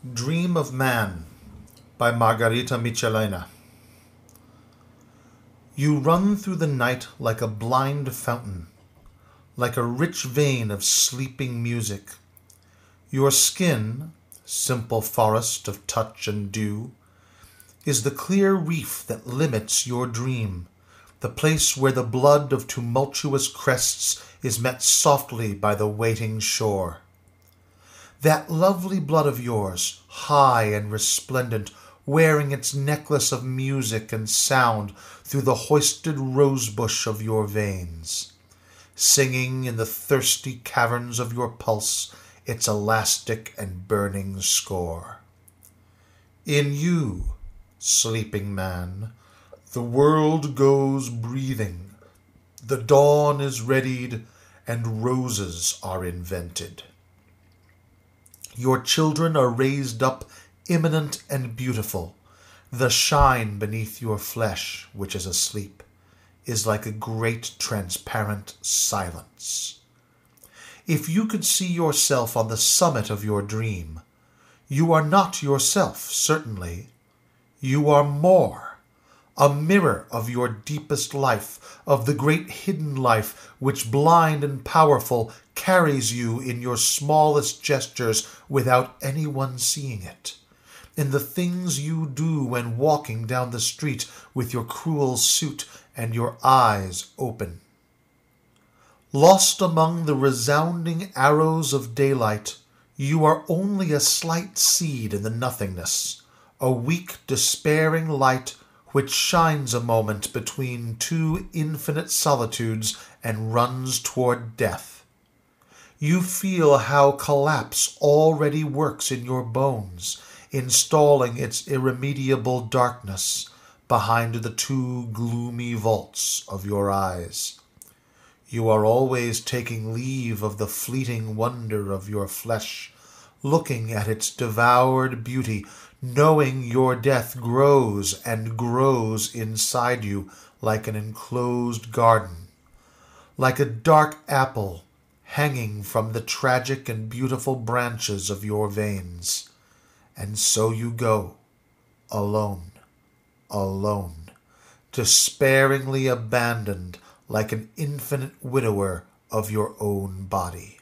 Dream of Man by Margarita Michelena. You run through the night like a blind fountain, like a rich vein of sleeping music. Your skin, simple forest of touch and dew, is the clear reef that limits your dream, the place where the blood of tumultuous crests is met softly by the waiting shore. That lovely blood of yours, high and resplendent, wearing its necklace of music and sound through the hoisted rosebush of your veins, singing in the thirsty caverns of your pulse its elastic and burning score. In you, sleeping man, the world goes breathing, the dawn is readied, and roses are invented. Your children are raised up imminent and beautiful. The shine beneath your flesh, which is asleep, is like a great transparent silence. If you could see yourself on the summit of your dream, you are not yourself, certainly. You are more. A mirror of your deepest life, of the great hidden life which, blind and powerful, carries you in your smallest gestures without anyone seeing it, in the things you do when walking down the street with your cruel suit and your eyes open. Lost among the resounding arrows of daylight, you are only a slight seed in the nothingness, a weak, despairing light which shines a moment between two infinite solitudes and runs toward death. You feel how collapse already works in your bones, installing its irremediable darkness behind the two gloomy vaults of your eyes. You are always taking leave of the fleeting wonder of your flesh, looking at its devoured beauty, knowing your death grows and grows inside you like an enclosed garden, like a dark apple hanging from the tragic and beautiful branches of your veins. And so you go, alone, alone, despairingly abandoned like an infinite widower of your own body.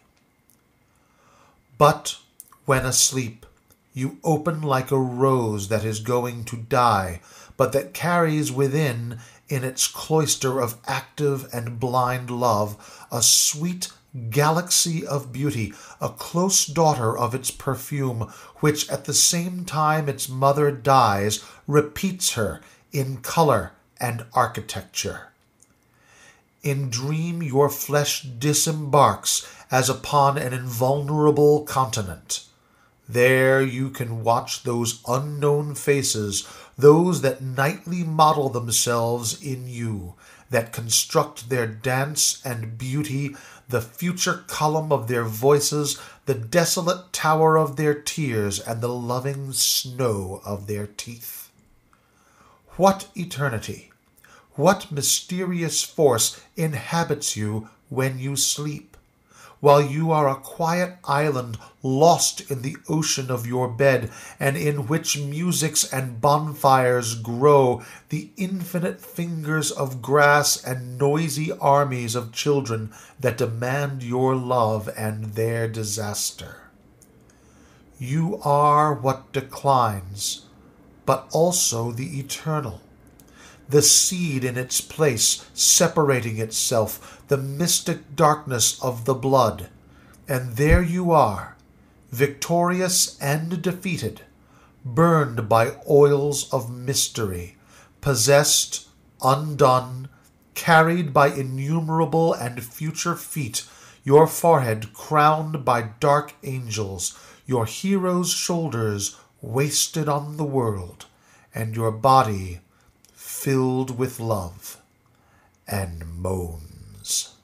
But when asleep, you open like a rose that is going to die, but that carries within, in its cloister of active and blind love, a sweet galaxy of beauty, a close daughter of its perfume, which at the same time its mother dies, repeats her in color and architecture. In dream your flesh disembarks as upon an invulnerable continent. There you can watch those unknown faces, those that nightly model themselves in you, that construct their dance and beauty, the future column of their voices, the desolate tower of their tears, and the loving snow of their teeth. What eternity, what mysterious force inhabits you when you sleep, while you are a quiet island lost in the ocean of your bed, and in which musics and bonfires grow, the infinite fingers of grass and noisy armies of children that demand your love and their disaster. You are what declines, but also the eternal, the seed in its place, separating itself, the mystic darkness of the blood. And there you are, victorious and defeated, burned by oils of mystery, possessed, undone, carried by innumerable and future feet, your forehead crowned by dark angels, your hero's shoulders wasted on the world, and your body filled with love and moans.